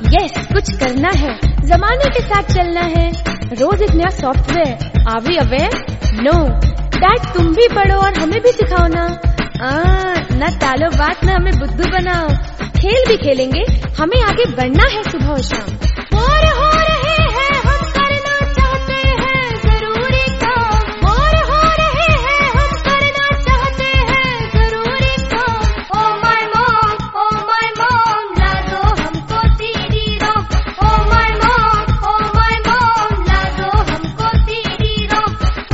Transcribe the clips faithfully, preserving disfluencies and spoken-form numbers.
Yes, कुछ करना है, जमाने के साथ चलना है। रोज एक नया software. Are we aware? No. Dad तुम भी पढ़ो और हमें भी सिखाओ ना। आ, न टालो बात, न हमें बुद्धू बनाओ। खेल भी खेलेंगे, हमें आगे बढ़ना है सुबह और शाम। बोर हो रहे हैं हम, करना चाहते हैं जरूरी काम। बोर हो रहे हैं हम, करना चाहते हैं जरूरी काम। ओ my mom, oh my mom, ला दो हमको CD ROM. Oh my mom, oh my mom, ला दो हमको सीडी रोम।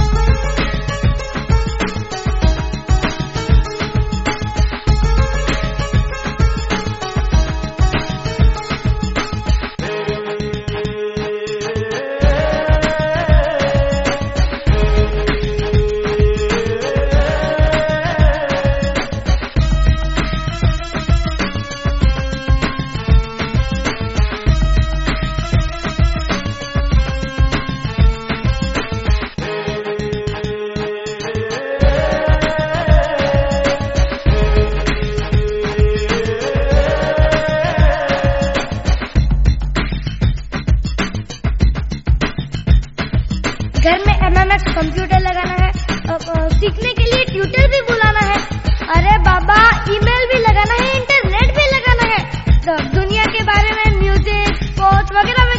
घर में एम एम एक्स कंप्यूटर लगाना है, सीखने के लिए ट्यूटर भी बुलाना है। अरे बाबा, ईमेल भी लगाना है, इंटरनेट भी लगाना है। तो दुनिया के बारे में म्यूजिक, स्पोर्ट्स वगैरह